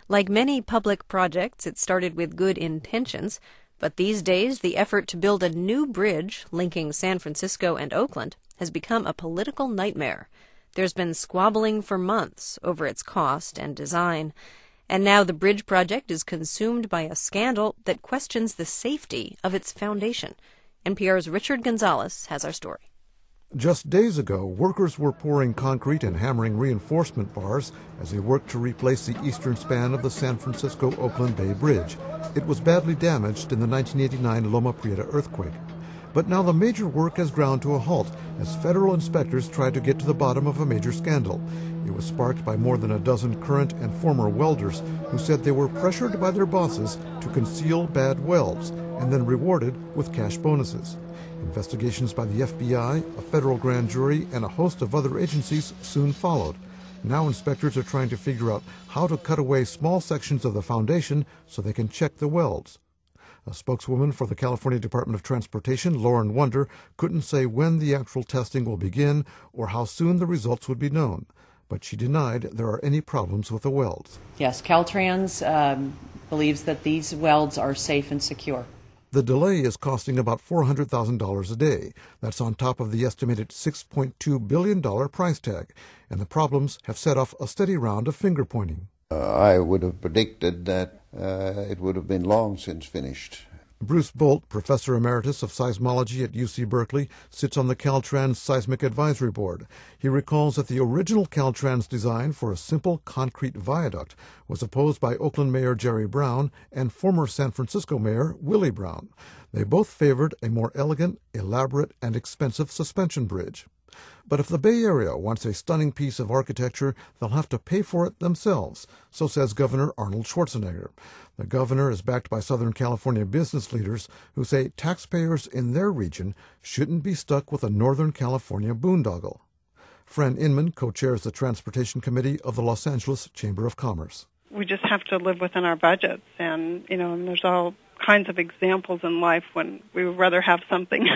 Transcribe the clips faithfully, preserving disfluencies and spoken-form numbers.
Like many public projects, it started with good intentions, but these days the effort to build a new bridge linking San Francisco and Oakland has become a political nightmare. There's been squabbling for months over its cost and design, and now the bridge project is consumed by a scandal that questions the safety of its foundation. N P R's Richard Gonzalez has our story. Just days ago, workers were pouring concrete and hammering reinforcement bars as they worked to replace the eastern span of the San Francisco-Oakland Bay Bridge. It was badly damaged in the nineteen eighty-nine Loma Prieta earthquake. But now the major work has ground to a halt as federal inspectors try to get to the bottom of a major scandal. It was sparked by more than a dozen current and former welders who said they were pressured by their bosses to conceal bad welds and then rewarded with cash bonuses. Investigations by the F B I, a federal grand jury, and a host of other agencies soon followed. Now inspectors are trying to figure out how to cut away small sections of the foundation so they can check the welds. A spokeswoman for the California Department of Transportation, Lauren Wunder, couldn't say when the actual testing will begin or how soon the results would be known. But she denied there are any problems with the welds. Yes, Caltrans um, believes that these welds are safe and secure. The delay is costing about four hundred thousand dollars a day. That's on top of the estimated six point two billion dollars price tag. And the problems have set off a steady round of finger-pointing. Uh, I would have predicted that uh, it would have been long since finished. Bruce Bolt, professor emeritus of seismology at U C Berkeley, sits on the Caltrans Seismic Advisory Board. He recalls that the original Caltrans design for a simple concrete viaduct was opposed by Oakland Mayor Jerry Brown and former San Francisco Mayor Willie Brown. They both favored a more elegant, elaborate, and expensive suspension bridge. But if the Bay Area wants a stunning piece of architecture, they'll have to pay for it themselves, so says Governor Arnold Schwarzenegger. The governor is backed by Southern California business leaders who say taxpayers in their region shouldn't be stuck with a Northern California boondoggle. Fran Inman co-chairs the Transportation Committee of the Los Angeles Chamber of Commerce. We just have to live within our budgets, and, you know, and there's all kinds of examples in life when we would rather have something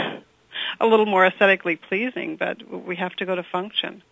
a little more aesthetically pleasing, but we have to go to function.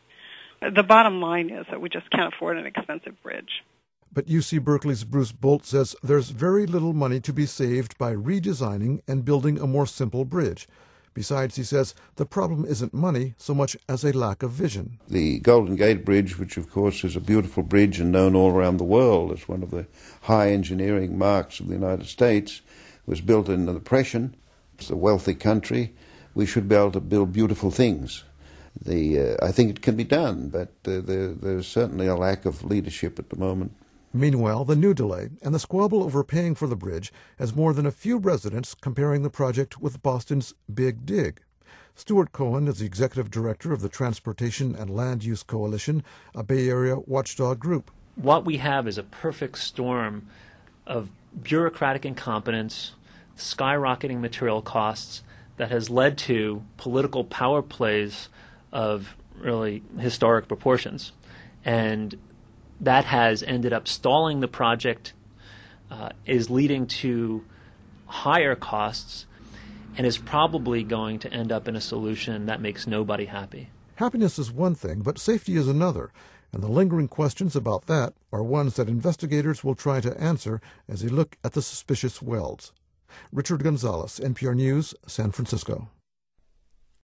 The bottom line is that we just can't afford an expensive bridge. But U C Berkeley's Bruce Bolt says there's very little money to be saved by redesigning and building a more simple bridge. Besides, he says, the problem isn't money so much as a lack of vision. The Golden Gate Bridge, which of course is a beautiful bridge and known all around the world as one of the high engineering marks of the United States, was built in the Depression. It's a wealthy country. We should be able to build beautiful things. The, uh, I think it can be done, but uh, there, there's certainly a lack of leadership at the moment. Meanwhile, the new delay and the squabble over paying for the bridge has more than a few residents comparing the project with Boston's Big Dig. Stuart Cohen is the executive director of the Transportation and Land Use Coalition, a Bay Area watchdog group. What we have is a perfect storm of bureaucratic incompetence, skyrocketing material costs that has led to political power plays of really historic proportions. And that has ended up stalling the project, uh, is leading to higher costs, and is probably going to end up in a solution that makes nobody happy. Happiness is one thing, but safety is another, and the lingering questions about that are ones that investigators will try to answer as they look at the suspicious welds. Richard Gonzalez, N P R News, San Francisco.